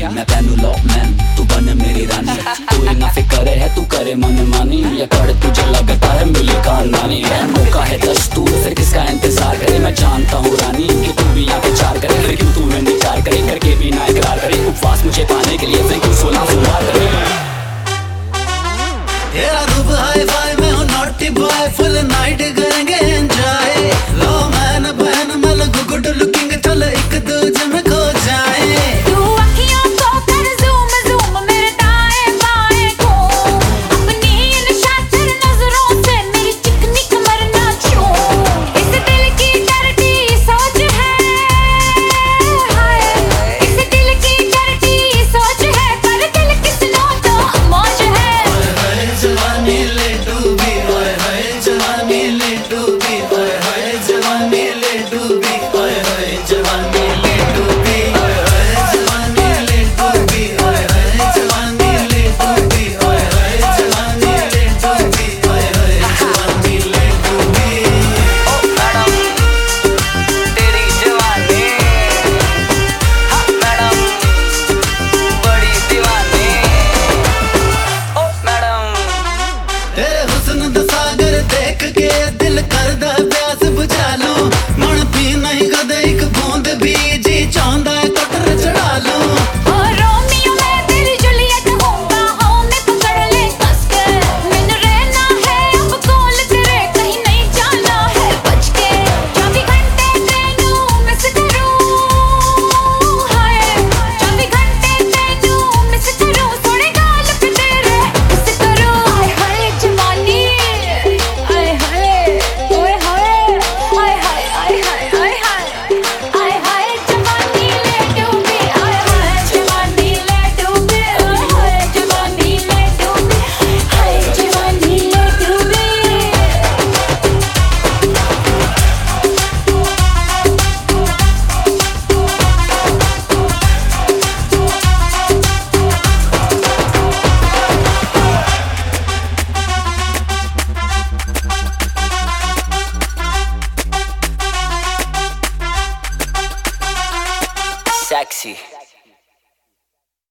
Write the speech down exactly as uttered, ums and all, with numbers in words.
मैं पहनू लॉकमैन तू बने मेरी रानी। तू ना फिक्र है तू करे मन मानी, या कर तुझे लगता है मिली खानदानी। मौका है दस्तूर फिर किसका इंतजार करे, मैं जानता हूँ रानी कि तू भी यहाँ पे चार करे। फिर क्यों तू में निचार करे करके भी ना इकरार करे, उपवास मुझे पाने के लिए फिर क्यों सोलह सोमवार करे। तेरा रूप हाई फाई में हूँ नॉटी बॉय, फुल नाइट करेंगे एंजॉय। लो मैन बहन मल गुड लुकिंग चल एक दूजे में खो जाए। तू अखियों को कर जूम जूम मेरे दाएं बाएं घूम, अपनी इन शातिर नजरों से मेरी चिकनी कमर ना छूम। इस दिल की डरती सोच है, हाय इस दिल की डरती सोच है, पर दिल किसनो तो मौज है। हाय जवानी ले डूबी, हाय हाय जवानी ले डूबी, हाय हाय जवानी ले डूबी, हाय हाय जवानी ले डूबी, हाय हाय जवानी ले डूबी, हाय हाय जवानी ले डूबी, हाय हाय जवानी ले डूबी, हाय हाय जवानी ले डूबी। ओ मैडम तेरी जवानी, हाँ मैडम बड़ी दीवानी। ओ मैडम तेरे हुस्न दा सागर देख के दिल करदा प्यास बुझा लूं। मन पी नहीं कदे एक बूंद भी, जी चाहंदा है कटर चढ़ा लूं। ओ रोमियो मैं तेरी जूलियट हूँ, बाहों में पकड़ ले कस के। मैंने रहना है अब कोल तेरे, कहीं नहीं जाना है बच के। चौबीस घंटे तेनू मिस करूं, हाय चौबीस घंटे तेनू मिस करूं, सोने गाल पे तेरे किस करूं। हाय हाय जवानी, हाय हाय ओए हाय, हाय हाय हाय हाय हाय हाय हाय जवानी ले डूबी, हाय हाय जवानी ले डूबी, हाय जवानी ले डूबी, हाय जवानी ले डूबी। sexy